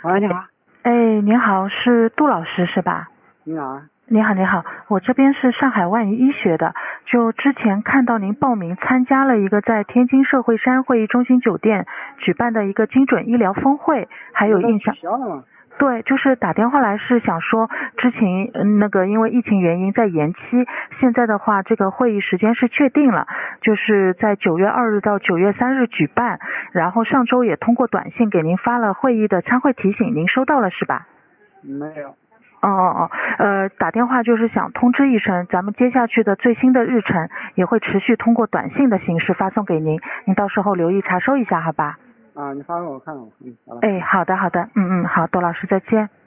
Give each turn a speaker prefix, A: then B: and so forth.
A: 喂，你好。
B: 哎，您好，是杜老师是吧？
A: 你好啊。
B: 你好，你好，我这边是上海万宜医学的，就之前看到您报名参加了一个在天津社会山会议中心酒店举办的一个精准医疗峰会，还有印象。
A: 取消了吗？
B: 对，就是打电话来是想说，之前因为疫情原因在延期，现在的话这个会议时间是确定了，就是在9月2日到9月3日举办，然后上周也通过短信给您发了会议的参会提醒，您收到了是吧？
A: 没有。
B: 打电话就是想通知一声，咱们接下去的最新的日程也会持续通过短信的形式发送给您，您到时候留意查收一下，好吧？
A: 啊，你发给我看看。好了。
B: 哎，好的好的，好，窦老师再见。